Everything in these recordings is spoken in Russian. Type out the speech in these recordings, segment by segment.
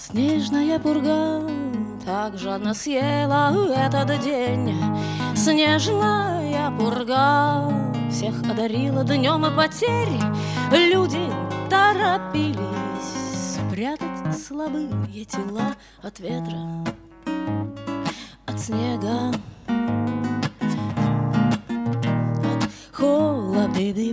Снежная пурга так жадно съела этот день. Снежная пурга всех одарила днем и потерь. Люди торопились спрятать слабые тела от ветра, от снега, от холода.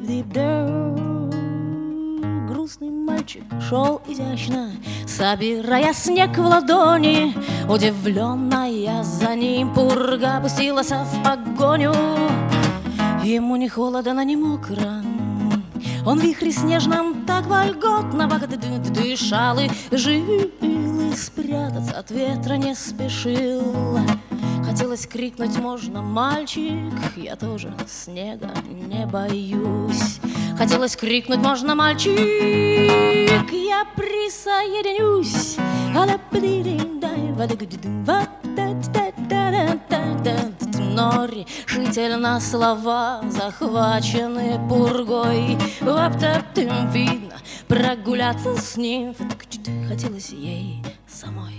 Грустный мальчик шел изящно, собирая снег в ладони. Удивленная за ним пурга пустилась в погоню. Ему ни холодно, ни мокро, он в вихре снежном так вольготно дышал и жил, и спрятаться от ветра не спешил. Хотелось крикнуть: можно, мальчик, я тоже снега не боюсь. Хотелось крикнуть: можно, мальчик, я присоединюсь. Но решительно слова захвачены пургой. Видно, прогуляться с ним хотелось ей самой.